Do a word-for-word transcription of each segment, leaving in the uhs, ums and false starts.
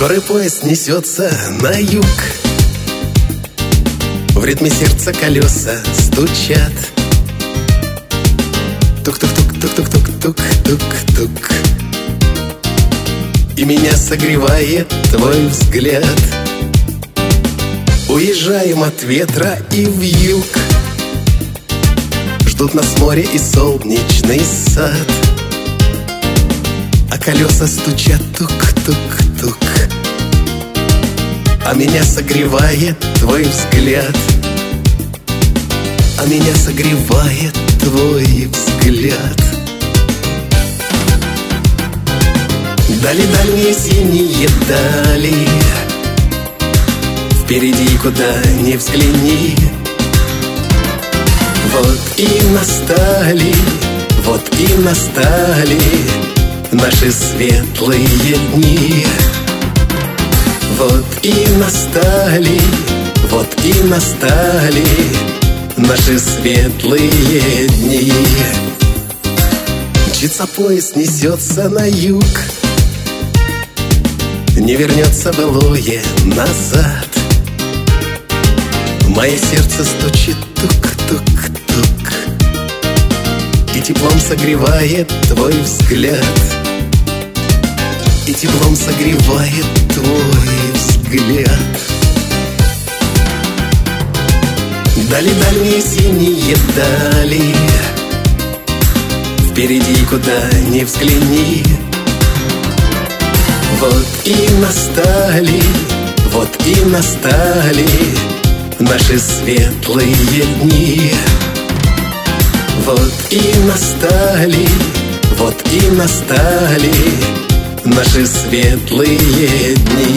Скорый поезд несется на юг. В ритме сердца колеса стучат. Тук-тук-тук-тук-тук-тук-тук-тук. И меня согревает твой взгляд. Уезжаем от ветра и вьюг. Ждут нас море и солнечный сад. А колеса стучат тук-тук-тук. А меня согревает твой взгляд. А меня согревает твой взгляд. Дали дальние синие дали. Впереди куда ни взгляни. Вот и настали, вот и настали наши светлые дни. Вот и настали, вот и настали наши светлые дни. Мчится поезд, несется на юг. Не вернется былое назад. Мое сердце стучит тук-тук-тук. И теплом согревает твой взгляд. И теплом согревает твой взгляд. Дали дальние синие дали. Впереди куда ни взгляни. Вот и настали, вот и настали наши светлые дни. Вот и настали, вот и настали наши светлые дни.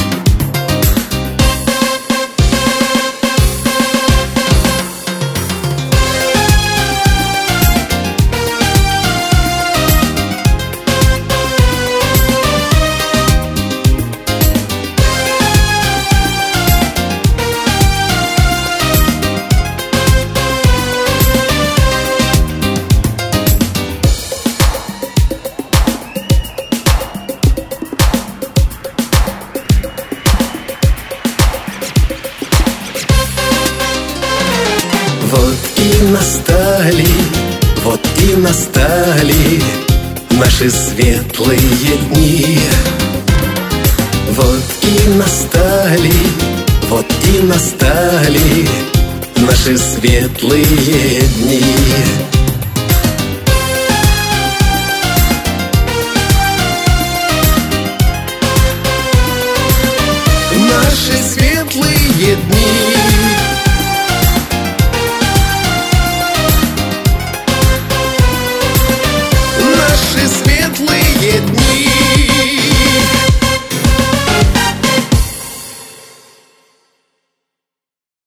Вот и настали, вот и настали наши светлые дни. Вот и настали, вот и настали наши светлые дни.